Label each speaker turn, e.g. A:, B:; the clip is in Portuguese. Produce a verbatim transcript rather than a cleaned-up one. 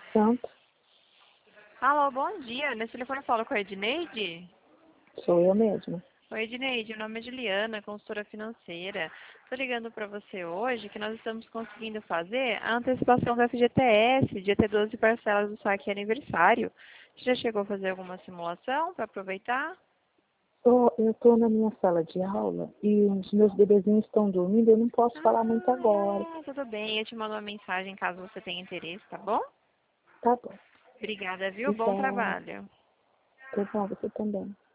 A: Pronto,
B: Alô, bom dia. Nesse telefone eu falo com a Edneide?
A: sou eu mesma.
B: Oi, Edneide. Meu nome é Juliana, consultora financeira. Estou ligando para você hoje que nós estamos conseguindo fazer a antecipação do F G T S, de ter doze parcelas do saque aniversário. Você já chegou a fazer alguma simulação para aproveitar?
A: Tô, eu estou na minha sala de aula e os meus bebezinhos estão dormindo, eu não posso falar muito agora.
B: Ah, é, tudo bem. Eu te mando uma mensagem caso você tenha interesse, tá bom?
A: Tá bom,
B: Obrigada, viu? Bom
A: obrigada.
B: trabalho.
A: Tá bom, você também.